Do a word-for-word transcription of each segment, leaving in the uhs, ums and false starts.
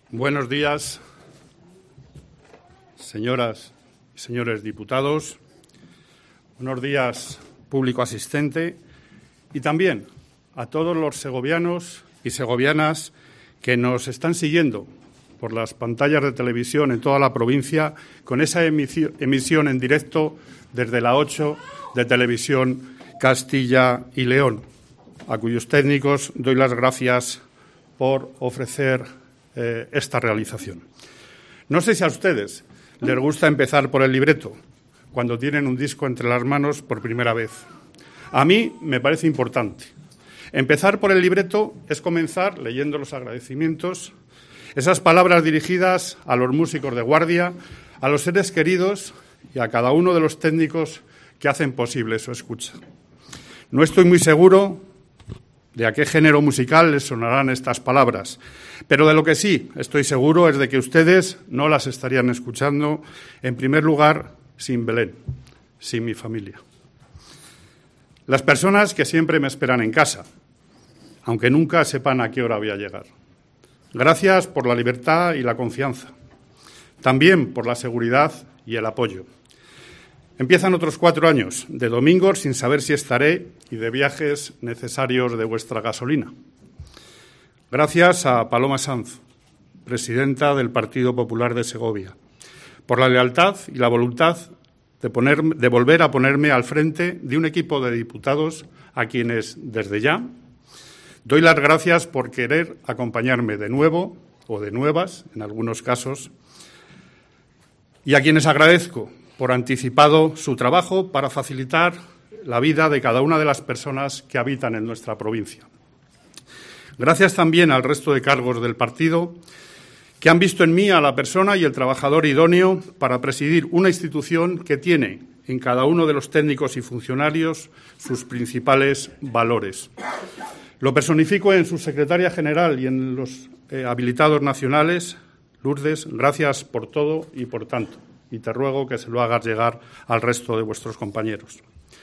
Buenos días, señoras y señores diputados. Buenos días, público asistente, y también a todos los segovianos y segovianas que nos están siguiendo por las pantallas de televisión en toda la provincia con esa emisión en directo desde la ocho de Televisión Castilla y León, a cuyos técnicos doy las gracias por ofrecer eh, esta realización. No sé si a ustedes les gusta empezar por el libreto cuando tienen un disco entre las manos por primera vez. A mí me parece importante. Empezar por el libreto es comenzar leyendo los agradecimientos, esas palabras dirigidas a los músicos de guardia, a los seres queridos y a cada uno de los técnicos que hacen posible su escucha. No estoy muy seguro de a qué género musical les sonarán estas palabras, pero de lo que sí estoy seguro es de que ustedes no las estarían escuchando, en primer lugar, sin Belén, sin mi familia. Las personas que siempre me esperan en casa, aunque nunca sepan a qué hora voy a llegar. Gracias por la libertad y la confianza, también por la seguridad y el apoyo. Empiezan otros cuatro años de domingos sin saber si estaré y de viajes necesarios de vuestra gasolina. Gracias a Paloma Sanz, presidenta del Partido Popular de Segovia, por la lealtad y la voluntad de, poner, de volver a ponerme al frente de un equipo de diputados a quienes, desde ya, doy las gracias por querer acompañarme de nuevo o de nuevas, en algunos casos, y a quienes agradezco por anticipado su trabajo para facilitar la vida de cada una de las personas que habitan en nuestra provincia. Gracias también al resto de cargos del partido que han visto en mí a la persona y el trabajador idóneo para presidir una institución que tiene en cada uno de los técnicos y funcionarios sus principales valores. Lo personifico en su secretaria general y en los eh, habilitados nacionales. Lourdes, gracias por todo y por tanto. Y te ruego que se lo hagas llegar al resto de vuestros compañeros.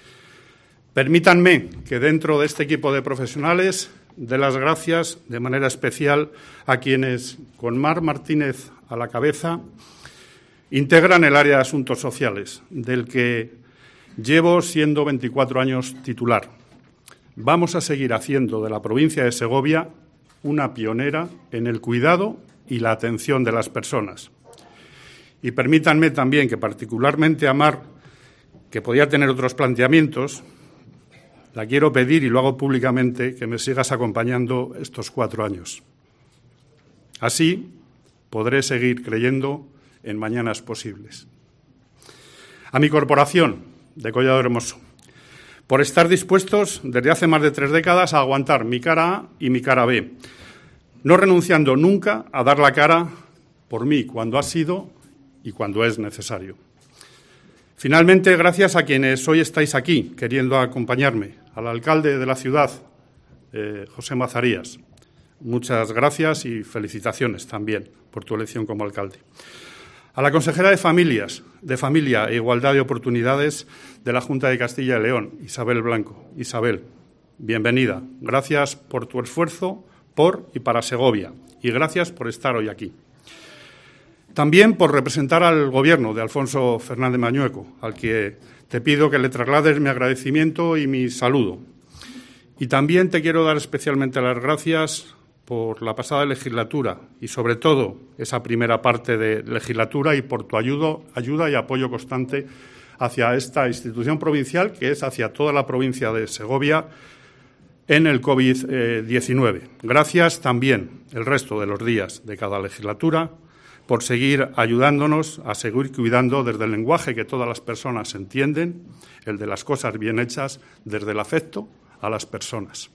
Permítanme que dentro de este equipo de profesionales dé las gracias de manera especial a quienes, con Mar Martínez a la cabeza, integran el área de asuntos sociales, del que llevo siendo veinticuatro años titular. Vamos a seguir haciendo de la provincia de Segovia una pionera en el cuidado y la atención de las personas. Y permítanme también que particularmente a Mar, que podía tener otros planteamientos, la quiero pedir, y lo hago públicamente, que me sigas acompañando estos cuatro años. Así podré seguir creyendo en mañanas posibles. A mi corporación de Collado Hermoso, por estar dispuestos desde hace más de tres décadas a aguantar mi cara A y mi cara B, no renunciando nunca a dar la cara por mí cuando ha sido y cuando es necesario. Finalmente, gracias a quienes hoy estáis aquí queriendo acompañarme, al alcalde de la ciudad, eh, José Mazarías. Muchas gracias y felicitaciones también por tu elección como alcalde. A la consejera de Familias, de Familia e Igualdad de Oportunidades de la Junta de Castilla y León, Isabel Blanco. Isabel, bienvenida. Gracias por tu esfuerzo por y para Segovia, y gracias por estar hoy aquí. También por representar al Gobierno de Alfonso Fernández Mañueco, al que te pido que le traslades mi agradecimiento y mi saludo. Y también te quiero dar especialmente las gracias por la pasada legislatura y, sobre todo, esa primera parte de legislatura, y por tu ayuda, ayuda y apoyo constante hacia esta institución provincial, que es hacia toda la provincia de Segovia, en el COVID diecinueve. Gracias también el resto de los días de cada legislatura por seguir ayudándonos a seguir cuidando desde el lenguaje que todas las personas entienden, el de las cosas bien hechas, desde el afecto a las personas.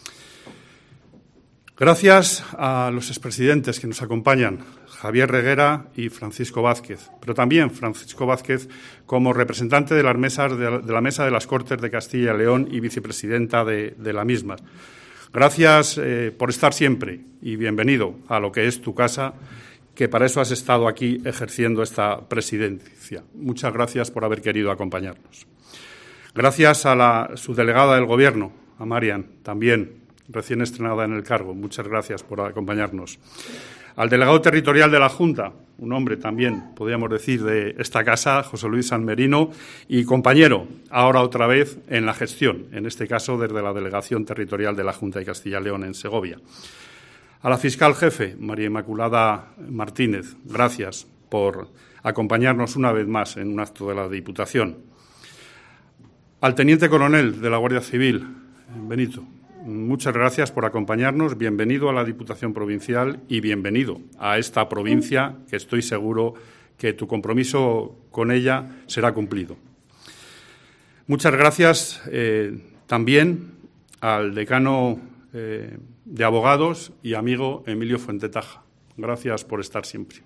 Gracias a los expresidentes que nos acompañan, Javier Reguera y Francisco Vázquez, pero también Francisco Vázquez como representante de las mesas de la Mesa de las Cortes de Castilla y León y vicepresidenta de, de la misma. Gracias eh, por estar siempre y bienvenido a lo que es tu casa, que para eso has estado aquí ejerciendo esta presidencia. Muchas gracias por haber querido acompañarnos. Gracias a la subdelegada del Gobierno, a Marian, también, recién estrenada en el cargo. Muchas gracias por acompañarnos. Al delegado territorial de la Junta, un hombre también, podríamos decir, de esta casa, José Luis San Merino, y compañero, ahora otra vez en la gestión, en este caso desde la Delegación Territorial de la Junta de Castilla y León en Segovia. A la fiscal jefe, María Inmaculada Martínez, gracias por acompañarnos una vez más en un acto de la Diputación. Al teniente coronel de la Guardia Civil, Benito, muchas gracias por acompañarnos. Bienvenido a la Diputación Provincial y bienvenido a esta provincia, que estoy seguro que tu compromiso con ella será cumplido. Muchas gracias eh, también al decano eh, de abogados y amigo Emilio Fuentetaja. Gracias por estar siempre.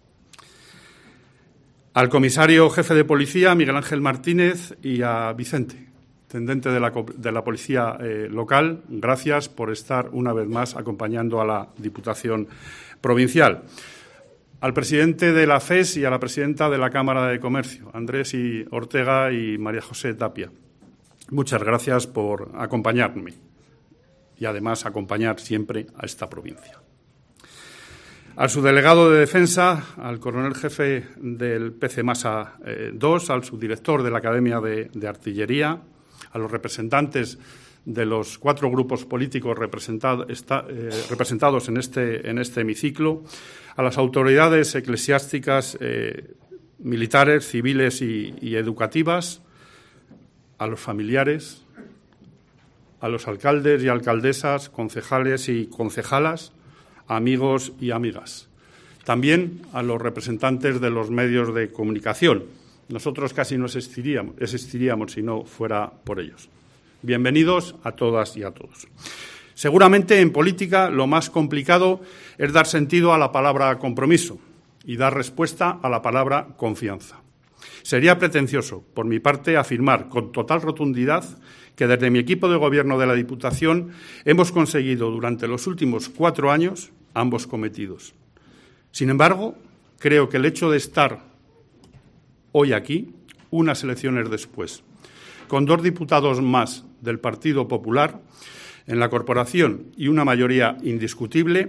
Al comisario jefe de policía, Miguel Ángel Martínez, y a Vicente, tendente de la, de la policía eh, local, gracias por estar una vez más acompañando a la Diputación Provincial. Al presidente de la F E S y a la presidenta de la Cámara de Comercio, Andrés y Ortega y María José Tapia. Muchas gracias por acompañarme y además acompañar siempre a esta provincia. Al subdelegado de Defensa, al coronel jefe del P C Masa dos, al subdirector de la Academia de, de Artillería, a los representantes de los cuatro grupos políticos representado, está, eh, representados en este, en este hemiciclo, a las autoridades eclesiásticas, eh, militares, civiles y, y educativas, a los familiares, a los alcaldes y alcaldesas, concejales y concejalas, amigos y amigas. También a los representantes de los medios de comunicación. Nosotros casi no existiríamos, existiríamos si no fuera por ellos. Bienvenidos a todas y a todos. Seguramente en política lo más complicado es dar sentido a la palabra compromiso y dar respuesta a la palabra confianza. Sería pretencioso, por mi parte, afirmar con total rotundidad que desde mi equipo de gobierno de la Diputación hemos conseguido durante los últimos cuatro años ambos cometidos. Sin embargo, creo que el hecho de estar hoy aquí, unas elecciones después, con dos diputados más del Partido Popular en la corporación y una mayoría indiscutible,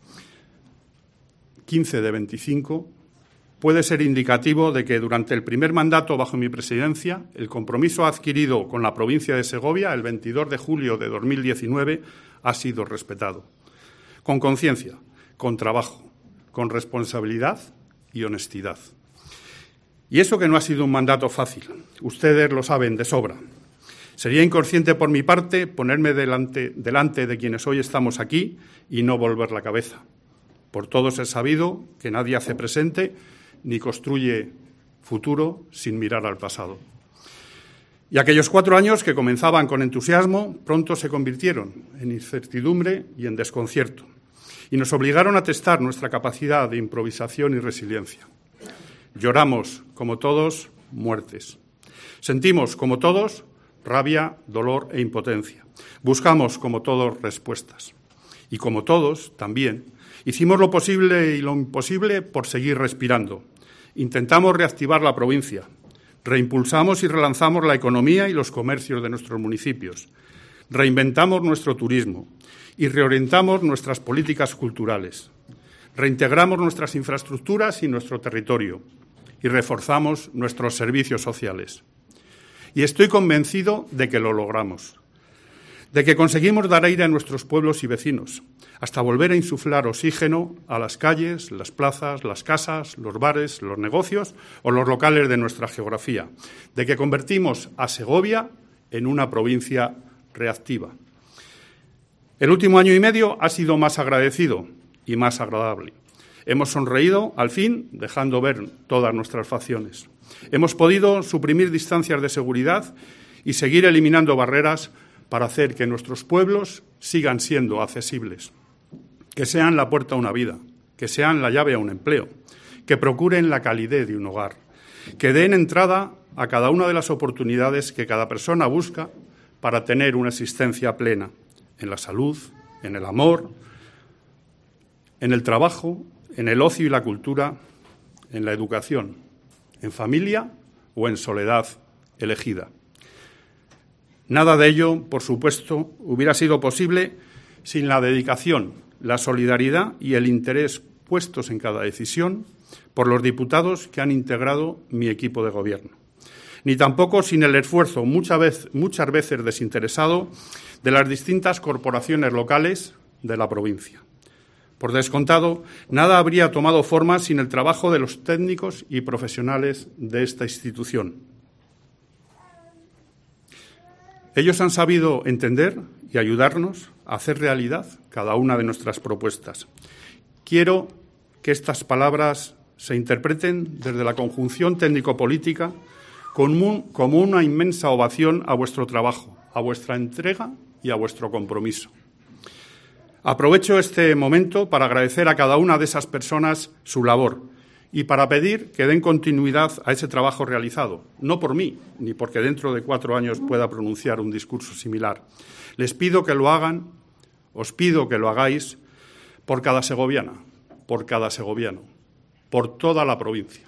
quince de veinticinco, puede ser indicativo de que durante el primer mandato bajo mi presidencia, el compromiso adquirido con la provincia de Segovia el veintidós de julio de dos mil diecinueve ha sido respetado. Con conciencia, con trabajo, con responsabilidad y honestidad. Y eso que no ha sido un mandato fácil. Ustedes lo saben de sobra. Sería inconsciente por mi parte ponerme delante, delante de quienes hoy estamos aquí y no volver la cabeza. Por todos es sabido que nadie hace presente ni construye futuro sin mirar al pasado. Y aquellos cuatro años que comenzaban con entusiasmo pronto se convirtieron en incertidumbre y en desconcierto y nos obligaron a testar nuestra capacidad de improvisación y resiliencia. Lloramos, como todos, muertes. Sentimos, como todos, rabia, dolor e impotencia. Buscamos, como todos, respuestas. Y como todos, también, hicimos lo posible y lo imposible por seguir respirando. Intentamos reactivar la provincia. Reimpulsamos y relanzamos la economía y los comercios de nuestros municipios. Reinventamos nuestro turismo y reorientamos nuestras políticas culturales. Reintegramos nuestras infraestructuras y nuestro territorio y reforzamos nuestros servicios sociales. Y estoy convencido de que lo logramos, de que conseguimos dar aire a nuestros pueblos y vecinos, hasta volver a insuflar oxígeno a las calles, las plazas, las casas, los bares, los negocios o los locales de nuestra geografía, de que convertimos a Segovia en una provincia reactiva. El último año y medio ha sido más agradecido y más agradable. Hemos sonreído, al fin, dejando ver todas nuestras facciones. Hemos podido suprimir distancias de seguridad y seguir eliminando barreras para hacer que nuestros pueblos sigan siendo accesibles, que sean la puerta a una vida, que sean la llave a un empleo, que procuren la calidez de un hogar, que den entrada a cada una de las oportunidades que cada persona busca para tener una existencia plena, en la salud, en el amor, en el trabajo, en el ocio y la cultura, en la educación, en familia o en soledad elegida. Nada de ello, por supuesto, hubiera sido posible sin la dedicación, la solidaridad y el interés puestos en cada decisión por los diputados que han integrado mi equipo de gobierno. Ni tampoco sin el esfuerzo, muchas veces, muchas veces desinteresado, de las distintas corporaciones locales de la provincia. Por descontado, nada habría tomado forma sin el trabajo de los técnicos y profesionales de esta institución. Ellos han sabido entender y ayudarnos a hacer realidad cada una de nuestras propuestas. Quiero que estas palabras se interpreten desde la conjunción técnico-política como una inmensa ovación a vuestro trabajo, a vuestra entrega y a vuestro compromiso. Aprovecho este momento para agradecer a cada una de esas personas su labor y para pedir que den continuidad a ese trabajo realizado, no por mí, ni porque dentro de cuatro años pueda pronunciar un discurso similar. Les pido que lo hagan, os pido que lo hagáis por cada segoviana, por cada segoviano, por toda la provincia.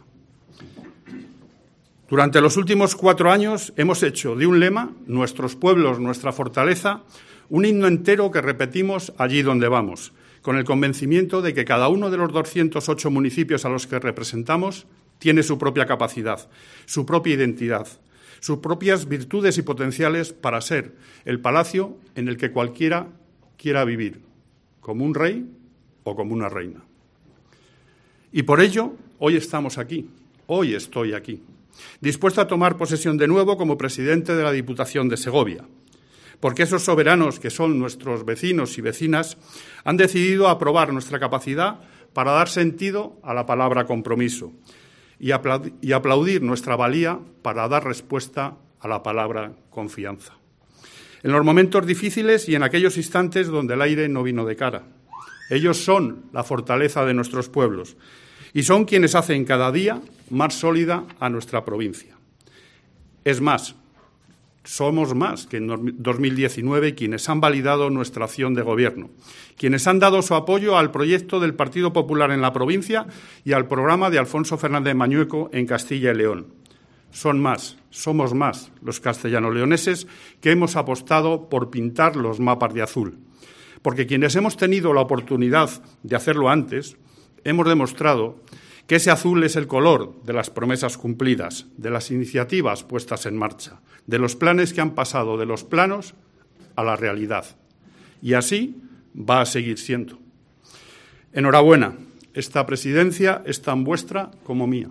Durante los últimos cuatro años hemos hecho de un lema, nuestros pueblos, nuestra fortaleza, un himno entero que repetimos allí donde vamos, con el convencimiento de que cada uno de los doscientos ocho municipios a los que representamos tiene su propia capacidad, su propia identidad, sus propias virtudes y potenciales para ser el palacio en el que cualquiera quiera vivir, como un rey o como una reina. Y por ello, hoy estamos aquí, hoy estoy aquí, dispuesto a tomar posesión de nuevo como presidente de la Diputación de Segovia, porque esos soberanos que son nuestros vecinos y vecinas han decidido aprobar nuestra capacidad para dar sentido a la palabra compromiso y aplaudir nuestra valía para dar respuesta a la palabra confianza. En los momentos difíciles y en aquellos instantes donde el aire no vino de cara. Ellos son la fortaleza de nuestros pueblos y son quienes hacen cada día más sólida a nuestra provincia. Es más, somos más que en dos mil diecinueve quienes han validado nuestra acción de gobierno, quienes han dado su apoyo al proyecto del Partido Popular en la provincia y al programa de Alfonso Fernández Mañueco en Castilla y León. Son más, somos más los castellano-leoneses que hemos apostado por pintar los mapas de azul, porque quienes hemos tenido la oportunidad de hacerlo antes, hemos demostrado que ese azul es el color de las promesas cumplidas, de las iniciativas puestas en marcha, de los planes que han pasado de los planos a la realidad. Y así va a seguir siendo. Enhorabuena, esta presidencia es tan vuestra como mía.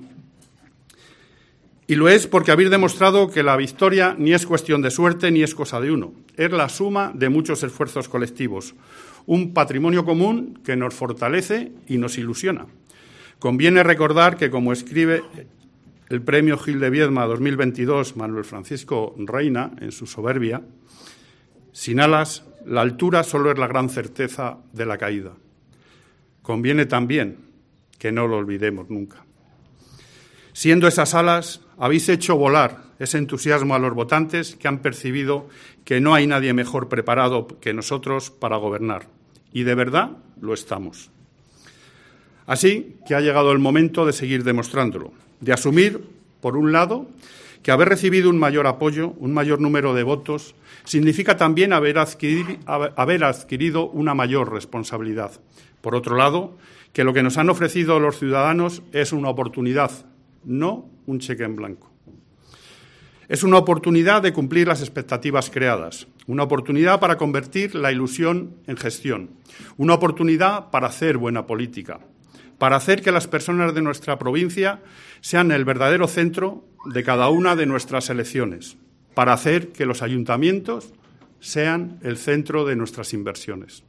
Y lo es porque habéis demostrado que la victoria ni es cuestión de suerte ni es cosa de uno, es la suma de muchos esfuerzos colectivos, un patrimonio común que nos fortalece y nos ilusiona. Conviene recordar que, como escribe el Premio Gil de Viedma dos mil veintidós Manuel Francisco Reina en su soberbia, sin alas, la altura solo es la gran certeza de la caída. Conviene también que no lo olvidemos nunca. Siendo esas alas, habéis hecho volar ese entusiasmo a los votantes que han percibido que no hay nadie mejor preparado que nosotros para gobernar. Y de verdad lo estamos. Así que ha llegado el momento de seguir demostrándolo, de asumir, por un lado, que haber recibido un mayor apoyo, un mayor número de votos, significa también haber adquirido, haber adquirido una mayor responsabilidad. Por otro lado, que lo que nos han ofrecido los ciudadanos es una oportunidad, no un cheque en blanco. Es una oportunidad de cumplir las expectativas creadas, una oportunidad para convertir la ilusión en gestión, una oportunidad para hacer buena política, para hacer que las personas de nuestra provincia sean el verdadero centro de cada una de nuestras elecciones, para hacer que los ayuntamientos sean el centro de nuestras inversiones.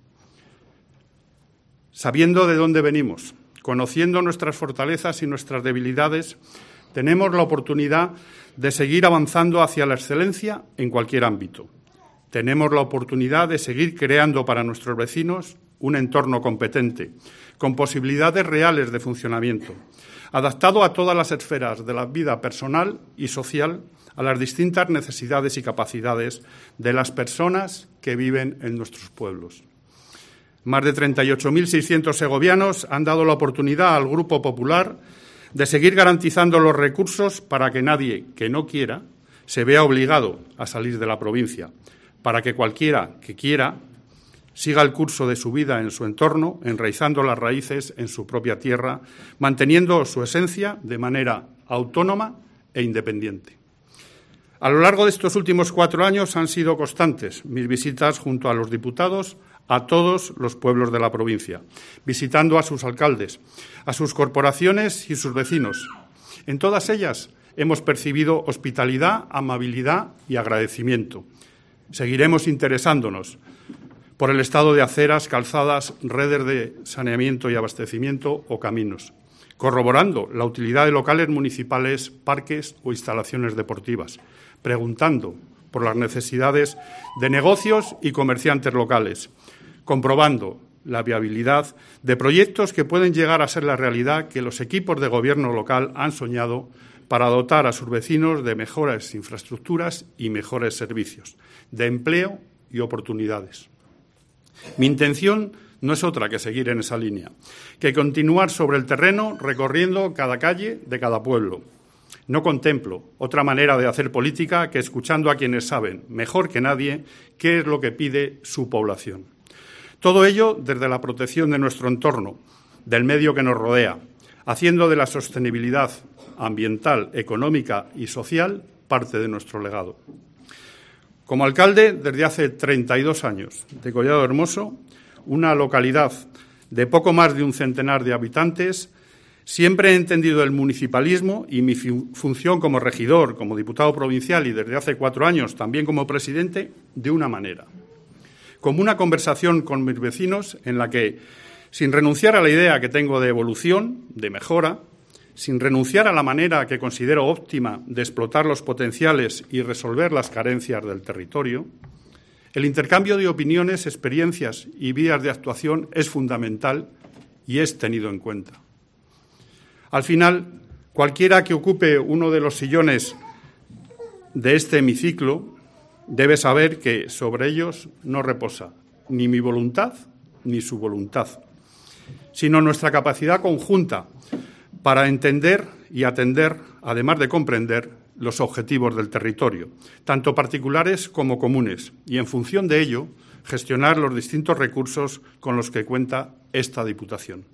Sabiendo de dónde venimos, conociendo nuestras fortalezas y nuestras debilidades, tenemos la oportunidad de seguir avanzando hacia la excelencia en cualquier ámbito. Tenemos la oportunidad de seguir creando para nuestros vecinos un entorno competente, con posibilidades reales de funcionamiento, adaptado a todas las esferas de la vida personal y social, a las distintas necesidades y capacidades de las personas que viven en nuestros pueblos. Más de treinta y ocho mil seiscientos segovianos han dado la oportunidad al Grupo Popular de seguir garantizando los recursos para que nadie que no quiera se vea obligado a salir de la provincia, para que cualquiera que quiera siga el curso de su vida en su entorno, enraizando las raíces en su propia tierra, manteniendo su esencia de manera autónoma e independiente. A lo largo de estos últimos cuatro años han sido constantes mis visitas junto a los diputados a todos los pueblos de la provincia, visitando a sus alcaldes, a sus corporaciones y sus vecinos. En todas ellas hemos percibido hospitalidad, amabilidad y agradecimiento. Seguiremos interesándonos por el estado de aceras, calzadas, redes de saneamiento y abastecimiento o caminos, corroborando la utilidad de locales municipales, parques o instalaciones deportivas, preguntando por las necesidades de negocios y comerciantes locales, comprobando la viabilidad de proyectos que pueden llegar a ser la realidad que los equipos de gobierno local han soñado para dotar a sus vecinos de mejores infraestructuras y mejores servicios, de empleo y oportunidades. Mi intención no es otra que seguir en esa línea, que continuar sobre el terreno recorriendo cada calle de cada pueblo. No contemplo otra manera de hacer política que escuchando a quienes saben, mejor que nadie, qué es lo que pide su población. Todo ello desde la protección de nuestro entorno, del medio que nos rodea, haciendo de la sostenibilidad ambiental, económica y social parte de nuestro legado. Como alcalde, desde hace treinta y dos años, de Collado Hermoso, una localidad de poco más de un centenar de habitantes, siempre he entendido el municipalismo y mi función como regidor, como diputado provincial y desde hace cuatro años también como presidente, de una manera. Como una conversación con mis vecinos en la que, sin renunciar a la idea que tengo de evolución, de mejora, sin renunciar a la manera que considero óptima de explotar los potenciales y resolver las carencias del territorio, el intercambio de opiniones, experiencias y vías de actuación es fundamental y es tenido en cuenta. Al final, cualquiera que ocupe uno de los sillones de este hemiciclo debe saber que sobre ellos no reposa ni mi voluntad ni su voluntad, sino nuestra capacidad conjunta para entender y atender, además de comprender, los objetivos del territorio, tanto particulares como comunes, y en función de ello, gestionar los distintos recursos con los que cuenta esta Diputación.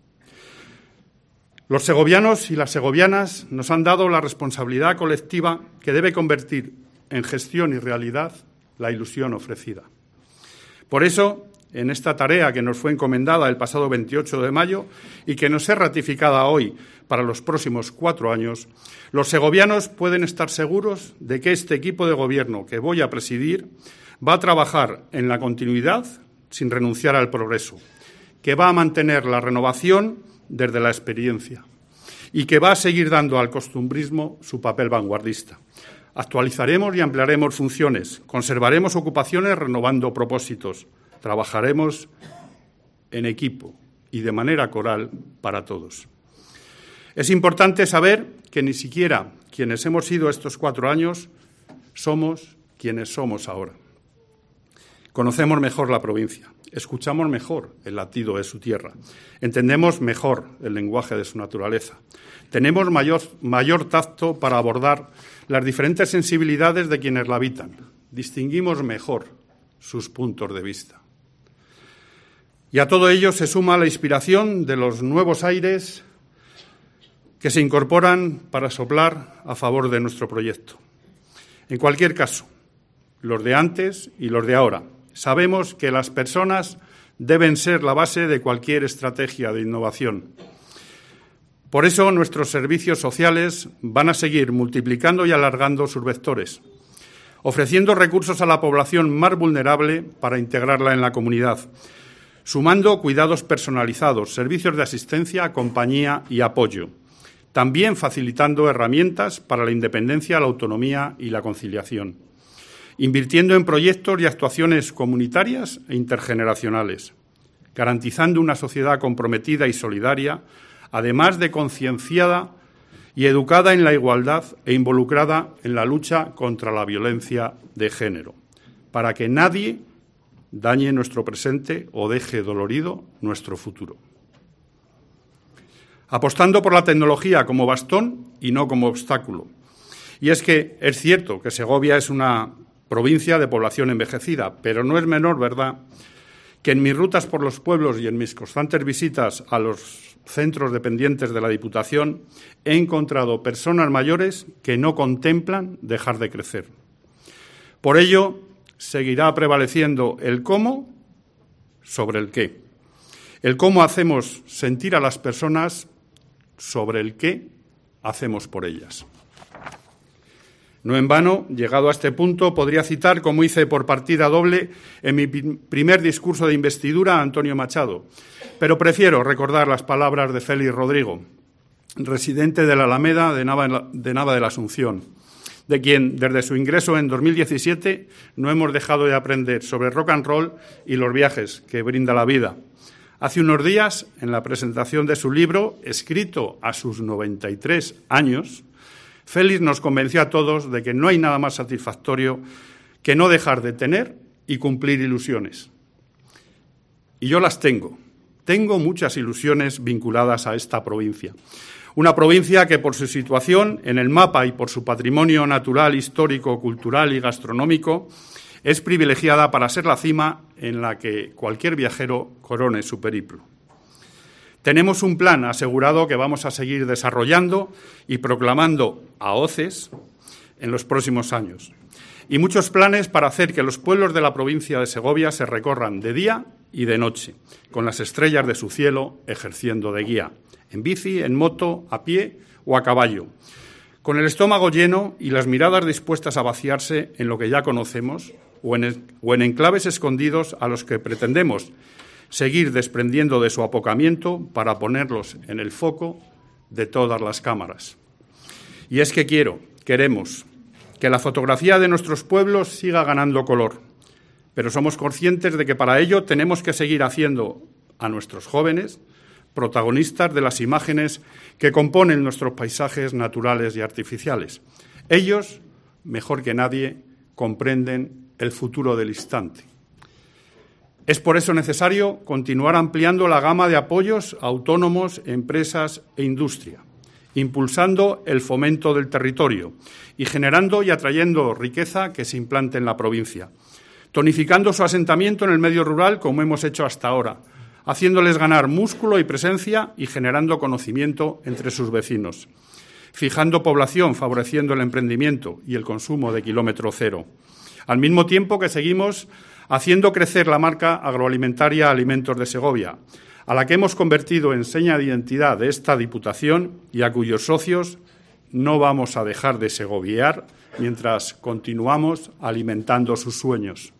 Los segovianos y las segovianas nos han dado la responsabilidad colectiva que debe convertir en gestión y realidad la ilusión ofrecida. Por eso, en esta tarea que nos fue encomendada el pasado veintiocho de mayo y que nos es ratificada hoy para los próximos cuatro años, los segovianos pueden estar seguros de que este equipo de gobierno que voy a presidir va a trabajar en la continuidad sin renunciar al progreso, que va a mantener la renovación desde la experiencia y que va a seguir dando al costumbrismo su papel vanguardista. Actualizaremos y ampliaremos funciones, conservaremos ocupaciones renovando propósitos, trabajaremos en equipo y de manera coral para todos. Es importante saber que ni siquiera quienes hemos sido estos cuatro años somos quienes somos ahora. Conocemos mejor la provincia, escuchamos mejor el latido de su tierra, entendemos mejor el lenguaje de su naturaleza, tenemos mayor, mayor tacto para abordar las diferentes sensibilidades de quienes la habitan, distinguimos mejor sus puntos de vista. Y a todo ello se suma la inspiración de los nuevos aires que se incorporan para soplar a favor de nuestro proyecto. En cualquier caso, los de antes y los de ahora, sabemos que las personas deben ser la base de cualquier estrategia de innovación. Por eso, nuestros servicios sociales van a seguir multiplicando y alargando sus vectores, ofreciendo recursos a la población más vulnerable para integrarla en la comunidad, sumando cuidados personalizados, servicios de asistencia, compañía y apoyo, también facilitando herramientas para la independencia, la autonomía y la conciliación, invirtiendo en proyectos y actuaciones comunitarias e intergeneracionales, garantizando una sociedad comprometida y solidaria, además de concienciada y educada en la igualdad e involucrada en la lucha contra la violencia de género, para que nadie dañe nuestro presente o deje dolorido nuestro futuro. Apostando por la tecnología como bastón y no como obstáculo. Y es que es cierto que Segovia es una provincia de población envejecida, pero no es menor verdad que en mis rutas por los pueblos y en mis constantes visitas a los centros dependientes de la Diputación he encontrado personas mayores que no contemplan dejar de crecer. Por ello, seguirá prevaleciendo el cómo sobre el qué. El cómo hacemos sentir a las personas sobre el qué hacemos por ellas. No en vano, llegado a este punto, podría citar, como hice por partida doble en mi primer discurso de investidura, a Antonio Machado, pero prefiero recordar las palabras de Félix Rodrigo, residente de la Alameda de Nava de, Nava de la Asunción, de quien, desde su ingreso en dos mil diecisiete, no hemos dejado de aprender sobre rock and roll y los viajes que brinda la vida. Hace unos días, en la presentación de su libro, escrito a sus noventa y tres años, Félix nos convenció a todos de que no hay nada más satisfactorio que no dejar de tener y cumplir ilusiones. Y yo las tengo. Tengo muchas ilusiones vinculadas a esta provincia. Una provincia que, por su situación en el mapa y por su patrimonio natural, histórico, cultural y gastronómico, es privilegiada para ser la cima en la que cualquier viajero corone su periplo. Tenemos un plan asegurado que vamos a seguir desarrollando y proclamando a hoces en los próximos años. Y muchos planes para hacer que los pueblos de la provincia de Segovia se recorran de día y de noche, con las estrellas de su cielo ejerciendo de guía, en bici, en moto, a pie o a caballo, con el estómago lleno y las miradas dispuestas a vaciarse en lo que ya conocemos o en, el, o en enclaves escondidos a los que pretendemos seguir desprendiendo de su apocamiento para ponerlos en el foco de todas las cámaras. Y es que quiero, queremos, que la fotografía de nuestros pueblos siga ganando color, pero somos conscientes de que para ello tenemos que seguir haciendo a nuestros jóvenes protagonistas de las imágenes que componen nuestros paisajes naturales y artificiales. Ellos, mejor que nadie, comprenden el futuro del instante. Es por eso necesario continuar ampliando la gama de apoyos a autónomos, empresas e industria, impulsando el fomento del territorio y generando y atrayendo riqueza que se implante en la provincia, tonificando su asentamiento en el medio rural como hemos hecho hasta ahora, haciéndoles ganar músculo y presencia y generando conocimiento entre sus vecinos, fijando población, favoreciendo el emprendimiento y el consumo de kilómetro cero, al mismo tiempo que seguimos haciendo crecer la marca agroalimentaria Alimentos de Segovia, a la que hemos convertido en seña de identidad de esta Diputación y a cuyos socios no vamos a dejar de segoviar mientras continuamos alimentando sus sueños.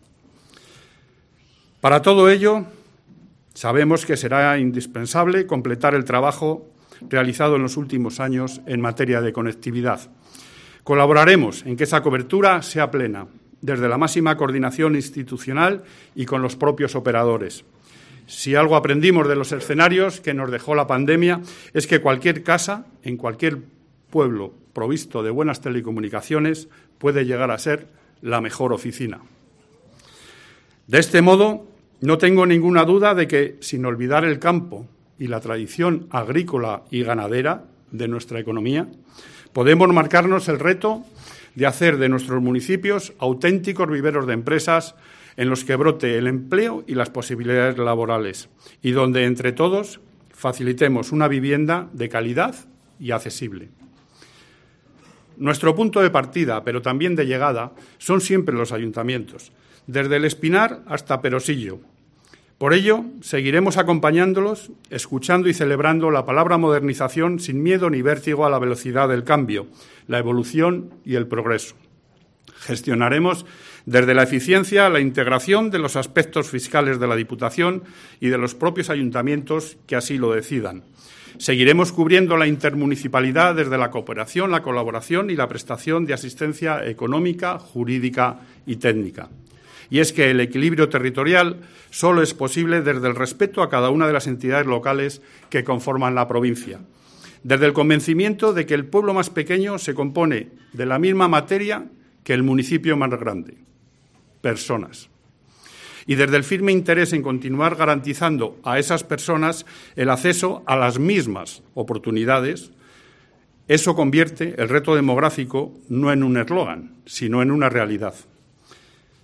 Para todo ello, sabemos que será indispensable completar el trabajo realizado en los últimos años en materia de conectividad. Colaboraremos en que esa cobertura sea plena, desde la máxima coordinación institucional y con los propios operadores. Si algo aprendimos de los escenarios que nos dejó la pandemia es que cualquier casa, en cualquier pueblo provisto de buenas telecomunicaciones, puede llegar a ser la mejor oficina. De este modo, no tengo ninguna duda de que, sin olvidar el campo y la tradición agrícola y ganadera de nuestra economía, podemos marcarnos el reto de hacer de nuestros municipios auténticos viveros de empresas en los que brote el empleo y las posibilidades laborales y donde, entre todos, facilitemos una vivienda de calidad y accesible. Nuestro punto de partida, pero también de llegada, son siempre los ayuntamientos, desde El Espinar hasta Perosillo. Por ello, seguiremos acompañándolos, escuchando y celebrando la palabra modernización sin miedo ni vértigo a la velocidad del cambio, la evolución y el progreso. Gestionaremos desde la eficiencia la integración de los aspectos fiscales de la Diputación y de los propios ayuntamientos que así lo decidan. Seguiremos cubriendo la intermunicipalidad desde la cooperación, la colaboración y la prestación de asistencia económica, jurídica y técnica. Y es que el equilibrio territorial solo es posible desde el respeto a cada una de las entidades locales que conforman la provincia, desde el convencimiento de que el pueblo más pequeño se compone de la misma materia que el municipio más grande, personas, y desde el firme interés en continuar garantizando a esas personas el acceso a las mismas oportunidades. Eso convierte el reto demográfico no en un eslogan, sino en una realidad.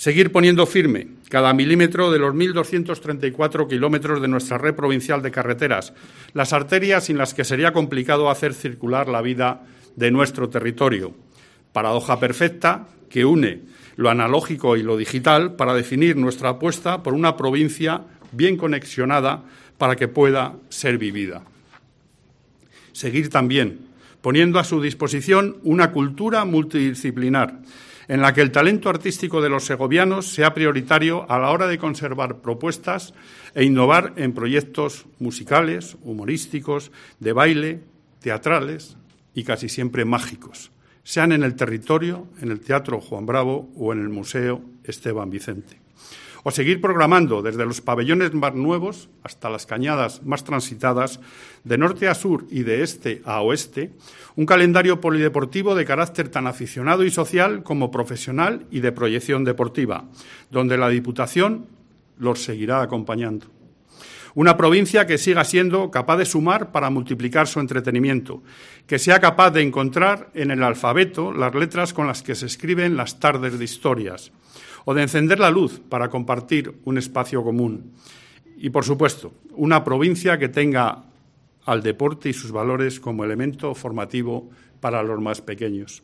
Seguir poniendo firme cada milímetro de los mil doscientos treinta y cuatro kilómetros de nuestra red provincial de carreteras, las arterias sin las que sería complicado hacer circular la vida de nuestro territorio. Paradoja perfecta que une lo analógico y lo digital para definir nuestra apuesta por una provincia bien conexionada para que pueda ser vivida. Seguir también poniendo a su disposición una cultura multidisciplinar en la que el talento artístico de los segovianos sea prioritario a la hora de conservar propuestas e innovar en proyectos musicales, humorísticos, de baile, teatrales y casi siempre mágicos, sean en el territorio, en el Teatro Juan Bravo o en el Museo Esteban Vicente. O seguir programando desde los pabellones más nuevos hasta las cañadas más transitadas, de norte a sur y de este a oeste, un calendario polideportivo de carácter tan aficionado y social como profesional y de proyección deportiva, donde la Diputación los seguirá acompañando. Una provincia que siga siendo capaz de sumar para multiplicar su entretenimiento, que sea capaz de encontrar en el alfabeto las letras con las que se escriben las tardes de historias, o de encender la luz para compartir un espacio común. Y, por supuesto, una provincia que tenga al deporte y sus valores como elemento formativo para los más pequeños.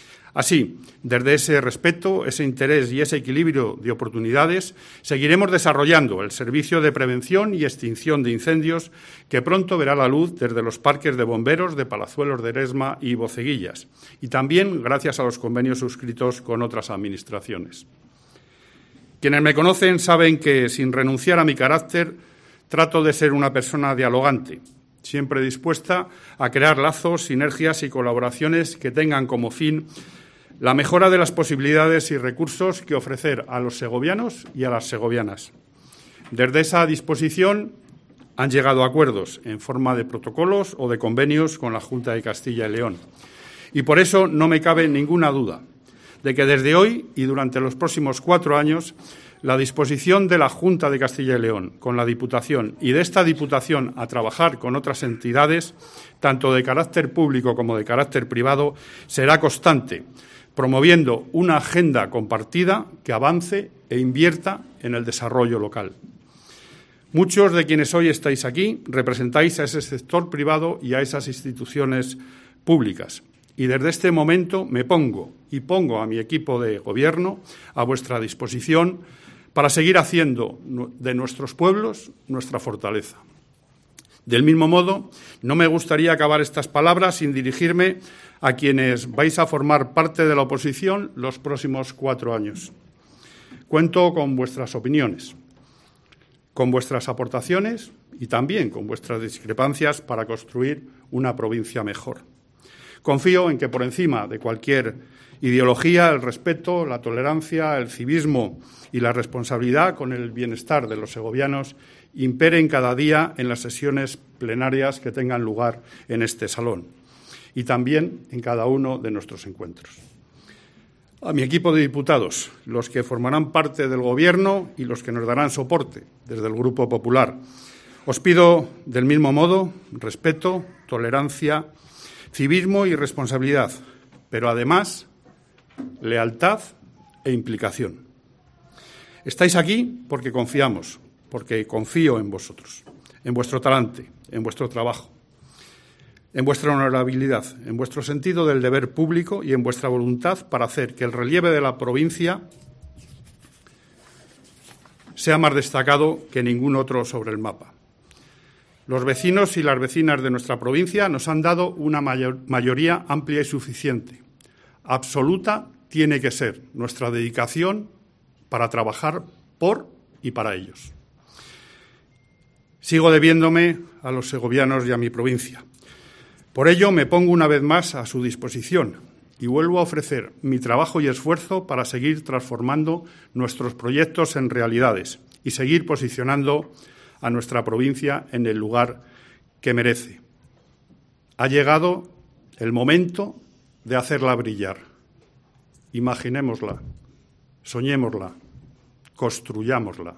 Así, desde ese respeto, ese interés y ese equilibrio de oportunidades, seguiremos desarrollando el servicio de prevención y extinción de incendios que pronto verá la luz desde los parques de bomberos de Palazuelos de Eresma y Boceguillas, y también gracias a los convenios suscritos con otras administraciones. Quienes me conocen saben que, sin renunciar a mi carácter, trato de ser una persona dialogante, siempre dispuesta a crear lazos, sinergias y colaboraciones que tengan como fin la mejora de las posibilidades y recursos que ofrecer a los segovianos y a las segovianas. Desde esa disposición han llegado a acuerdos en forma de protocolos o de convenios con la Junta de Castilla y León. Y por eso no me cabe ninguna duda de que desde hoy y durante los próximos cuatro años la disposición de la Junta de Castilla y León con la Diputación y de esta Diputación a trabajar con otras entidades, tanto de carácter público como de carácter privado, será constante, promoviendo una agenda compartida que avance e invierta en el desarrollo local. Muchos de quienes hoy estáis aquí representáis a ese sector privado y a esas instituciones públicas. Y desde este momento me pongo y pongo a mi equipo de gobierno a vuestra disposición para seguir haciendo de nuestros pueblos nuestra fortaleza. Del mismo modo, no me gustaría acabar estas palabras sin dirigirme a quienes vais a formar parte de la oposición los próximos cuatro años. Cuento con vuestras opiniones, con vuestras aportaciones y también con vuestras discrepancias para construir una provincia mejor. Confío en que por encima de cualquier ideología, el respeto, la tolerancia, el civismo y la responsabilidad con el bienestar de los segovianos imperen cada día en las sesiones plenarias que tengan lugar en este salón y también en cada uno de nuestros encuentros. A mi equipo de diputados, los que formarán parte del Gobierno y los que nos darán soporte desde el Grupo Popular, os pido del mismo modo respeto, tolerancia, civismo y responsabilidad, pero además lealtad e implicación. Estáis aquí porque confiamos, porque confío en vosotros, en vuestro talante, en vuestro trabajo, en vuestra honorabilidad, en vuestro sentido del deber público y en vuestra voluntad para hacer que el relieve de la provincia sea más destacado que ningún otro sobre el mapa. Los vecinos y las vecinas de nuestra provincia nos han dado una mayor, mayoría amplia y suficiente. Absoluta tiene que ser nuestra dedicación para trabajar por y para ellos. Sigo debiéndome a los segovianos y a mi provincia. Por ello, me pongo una vez más a su disposición y vuelvo a ofrecer mi trabajo y esfuerzo para seguir transformando nuestros proyectos en realidades y seguir posicionando a nuestra provincia en el lugar que merece. Ha llegado el momento de hacerla brillar. Imaginémosla, soñémosla, construyámosla.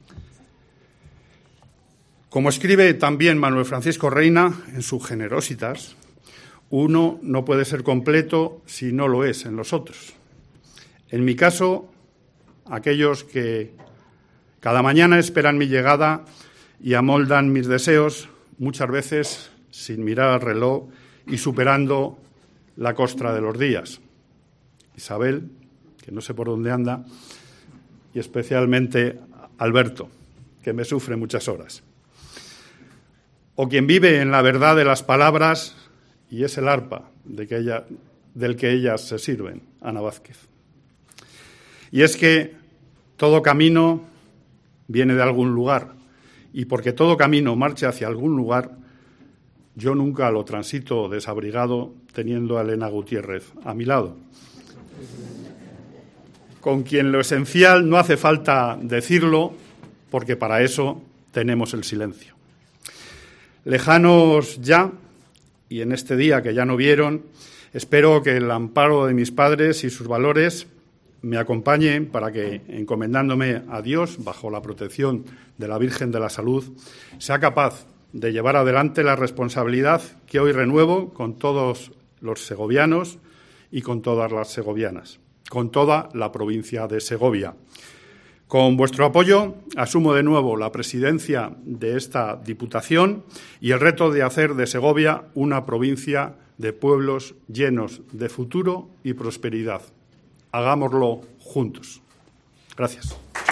Como escribe también Manuel Francisco Reina en su Generositas, uno no puede ser completo si no lo es en los otros. En mi caso, aquellos que cada mañana esperan mi llegada y amoldan mis deseos, muchas veces sin mirar al reloj y superando la costra de los días. Isabel, que no sé por dónde anda, y especialmente Alberto, que me sufre muchas horas. O quien vive en la verdad de las palabras y es el arpa de que ella, del que ellas se sirven, Ana Vázquez. Y es que todo camino viene de algún lugar, y porque todo camino marche hacia algún lugar, yo nunca lo transito desabrigado teniendo a Elena Gutiérrez a mi lado, con quien lo esencial no hace falta decirlo, porque para eso tenemos el silencio. Lejanos ya, y en este día que ya no vieron, espero que el amparo de mis padres y sus valores me acompañen para que, encomendándome a Dios bajo la protección de la Virgen de la Salud, sea capaz de llevar adelante la responsabilidad que hoy renuevo con todos los segovianos y con todas las segovianas, con toda la provincia de Segovia. Con vuestro apoyo, asumo de nuevo la presidencia de esta Diputación y el reto de hacer de Segovia una provincia de pueblos llenos de futuro y prosperidad. Hagámoslo juntos. Gracias.